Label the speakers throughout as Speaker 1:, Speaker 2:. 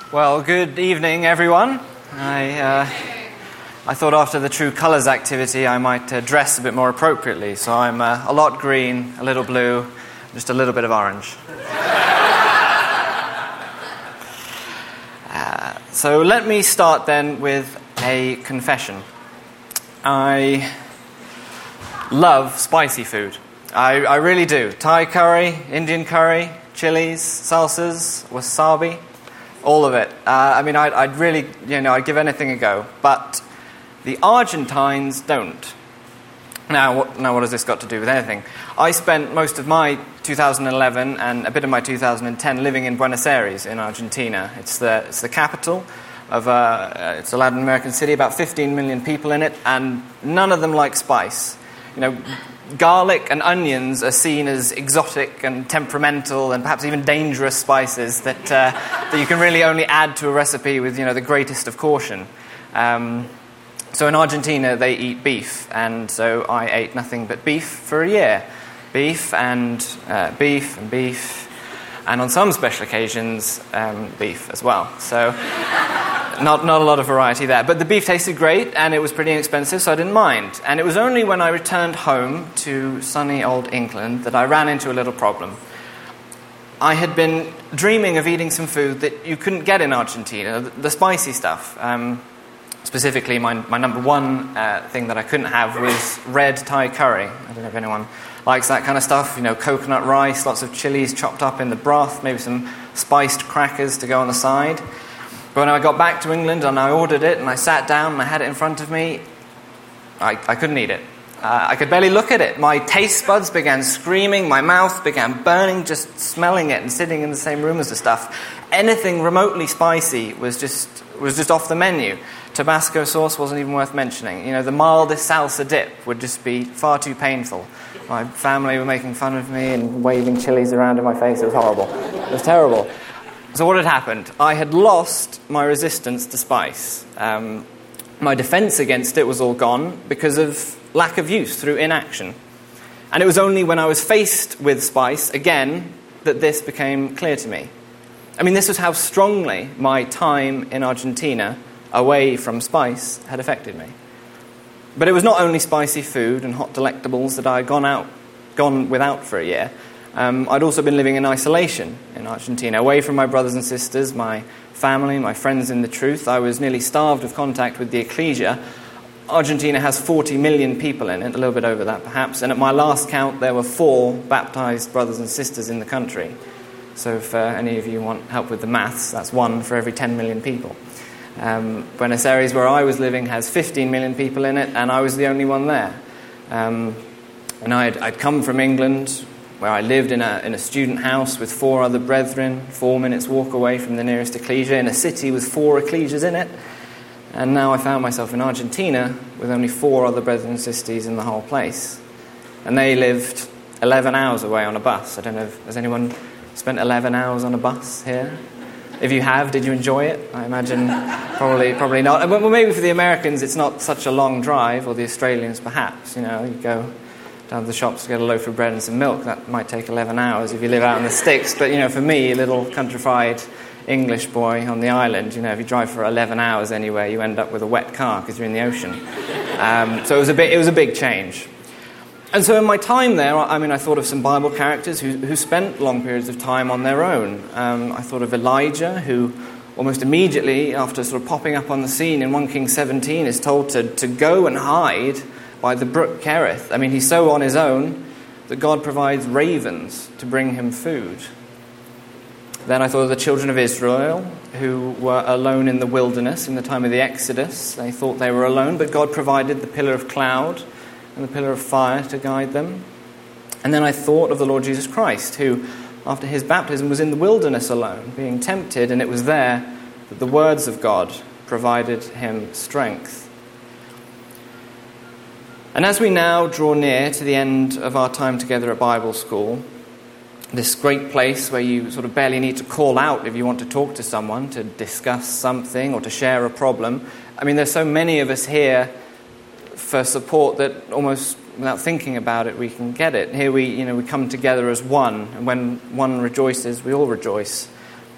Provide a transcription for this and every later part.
Speaker 1: Well, good evening, everyone. I thought after the True Colours activity I might dress a bit more appropriately, so I'm a lot green, a little blue, just a little bit of orange. So let me start then with a confession. I love spicy food. I really do. Thai curry, Indian curry, chilies, salsas, wasabi. All of it. I'd really, I'd give anything a go. But the Argentines don't. Now, what has this got to do with anything? I spent most of my 2011 and a bit of my 2010 living in Buenos Aires in Argentina. It's the capital of it's a Latin American city, about 15 million people in it, and none of them like spice. Garlic and onions are seen as exotic and temperamental and perhaps even dangerous spices that you can really only add to a recipe with, the greatest of caution. So in Argentina, they eat beef, and so I ate nothing but beef for a year. Beef, and on some special occasions, beef as well. So not a lot of variety there. But the beef tasted great, and it was pretty inexpensive, so I didn't mind. And it was only when I returned home to sunny old England that I ran into a little problem. I had been dreaming of eating some food that you couldn't get in Argentina, the spicy stuff. Specifically, my number one thing that I couldn't have was red Thai curry. I don't know if anyone likes that kind of stuff. Coconut rice, lots of chilies chopped up in the broth, maybe some spiced crackers to go on the side. But when I got back to England and I ordered it and I sat down and I had it in front of me, I couldn't eat it. I could barely look at it. My taste buds began screaming, my mouth began burning just smelling it and sitting in the same room as the stuff. Anything remotely spicy was just off the menu. Tabasco sauce wasn't even worth mentioning. The mildest salsa dip would just be far too painful. My family were making fun of me and waving chilies around in my face. It was horrible. It was terrible. So what had happened? I had lost my resistance to spice. My defense against it was all gone because of lack of use through inaction. And it was only when I was faced with spice again that this became clear to me. This was how strongly my time in Argentina away from spice had affected me. But it was not only spicy food and hot delectables that I had gone without for a year. I'd also been living in isolation in Argentina, away from my brothers and sisters, my family, my friends in the truth. I was nearly starved of contact with the ecclesia. Argentina has 40 million people in it, a little bit over that perhaps, and at my last count there were 4 baptized brothers and sisters in the country. So if any of you want help with the maths, that's 1 for every 10 million people. Buenos Aires, where I was living, has 15 million people in it, and I was the only one there. And I'd come from England, where I lived in a student house with 4 other brethren, 4 minutes walk away from the nearest ecclesia, in a city with 4 ecclesias in it. And now I found myself in Argentina with only 4 other brethren and sisters in the whole place. And they lived 11 hours away on a bus. I don't know, has anyone spent 11 hours on a bus here? If you have, did you enjoy it? I imagine probably not. Well, maybe for the Americans it's not such a long drive, or the Australians perhaps. You go down to the shops to get a loaf of bread and some milk. That might take 11 hours if you live out in the sticks. But, for me, a little countrified English boy on the island, if you drive for 11 hours anywhere, you end up with a wet car because you're in the ocean. So it was a big change. And so in my time there, I thought of some Bible characters who spent long periods of time on their own. I thought of Elijah, who almost immediately, after sort of popping up on the scene in 1 Kings 17, is told to go and hide by the brook Kerith. He's so on his own that God provides ravens to bring him food. Then I thought of the children of Israel, who were alone in the wilderness in the time of the Exodus. They thought they were alone, but God provided the pillar of cloud and the pillar of fire to guide them. And then I thought of the Lord Jesus Christ, who, after his baptism, was in the wilderness alone, being tempted, and it was there that the words of God provided him strength. And as we now draw near to the end of our time together at Bible school, this great place where you sort of barely need to call out if you want to talk to someone, to discuss something or to share a problem. There's so many of us here for support that almost without thinking about it, we can get it. Here we come together as one, and when one rejoices, we all rejoice.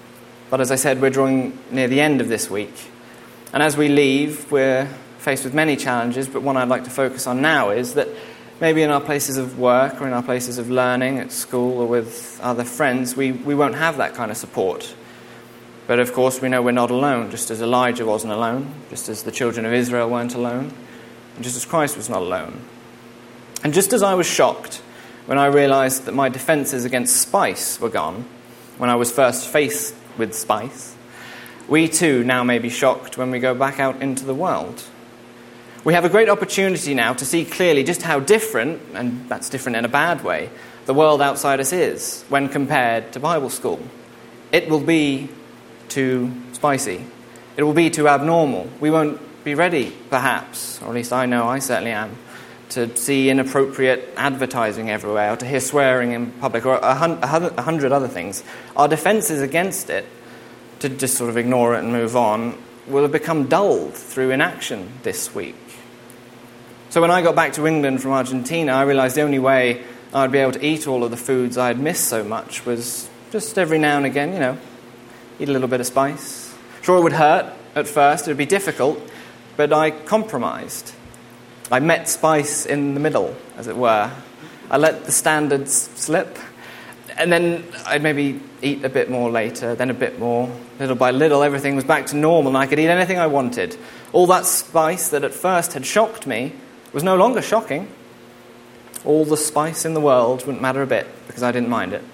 Speaker 1: But as I said, we're drawing near the end of this week. And as we leave, we're faced with many challenges, but one I'd like to focus on now is that maybe in our places of work or in our places of learning at school or with other friends, we won't have that kind of support. But of course, we know we're not alone, just as Elijah wasn't alone, just as the children of Israel weren't alone, and just as Christ was not alone. And just as I was shocked when I realized that my defenses against spice were gone, when I was first faced with spice, we too now may be shocked when we go back out into the world. We have a great opportunity now to see clearly just how different, and that's different in a bad way, the world outside us is when compared to Bible school. It will be too spicy. It will be too abnormal. We won't be ready, perhaps, or at least I know I certainly am, to see inappropriate advertising everywhere, or to hear swearing in public, or a hundred other things. Our defenses against it, to just sort of ignore it and move on, will have become dulled through inaction this week. So when I got back to England from Argentina, I realised the only way I'd be able to eat all of the foods I'd missed so much was just every now and again, eat a little bit of spice. Sure, it would hurt at first, it would be difficult, but I compromised. I met spice in the middle, as it were. I let the standards slip, and then I'd maybe eat a bit more later, then a bit more. Little by little, everything was back to normal, and I could eat anything I wanted. All that spice that at first had shocked me was no longer shocking. All the spice in the world wouldn't matter a bit, because I didn't mind it.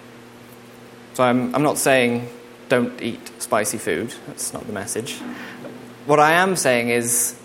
Speaker 1: So I'm not saying don't eat spicy food. That's not the message. What I am saying is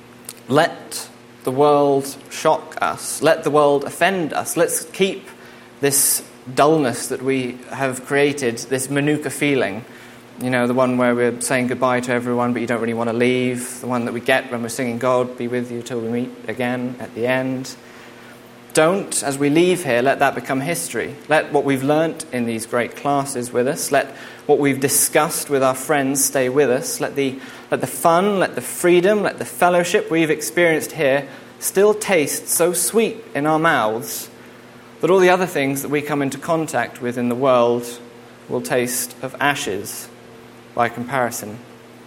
Speaker 1: let the world shock us. Let the world offend us. Let's keep this dullness that we have created, this Manuka feeling. The one where we're saying goodbye to everyone, but you don't really want to leave. The one that we get when we're singing God be with you till we meet again at the end. Don't, as we leave here, let that become history. Let what we've learnt in these great classes with us, let what we've discussed with our friends stay with us. Let the fun, let the freedom, let the fellowship we've experienced here still taste so sweet in our mouths that all the other things that we come into contact with in the world will taste of ashes by comparison.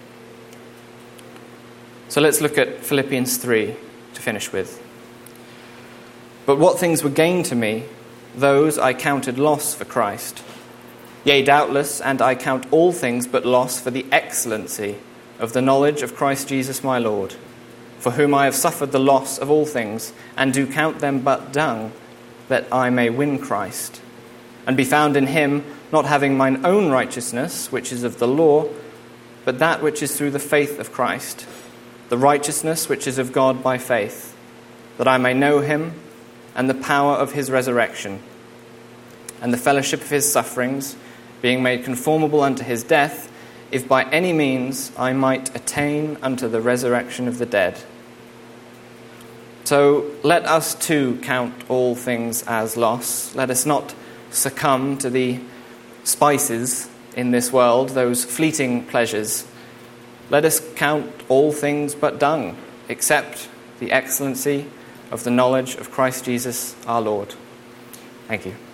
Speaker 1: So let's look at Philippians 3 to finish with. But what things were gain to me, those I counted loss for Christ. Yea, doubtless, and I count all things but loss for the excellency of the knowledge of Christ Jesus my Lord, for whom I have suffered the loss of all things, and do count them but dung, that I may win Christ, and be found in him, not having mine own righteousness, which is of the law, but that which is through the faith of Christ, the righteousness which is of God by faith, that I may know him, and the power of his resurrection, and the fellowship of his sufferings, being made conformable unto his death, if by any means I might attain unto the resurrection of the dead. So let us too count all things as loss. Let us not succumb to the spices in this world, those fleeting pleasures. Let us count all things but dung, except the excellency of the knowledge of Christ Jesus our Lord. Thank you.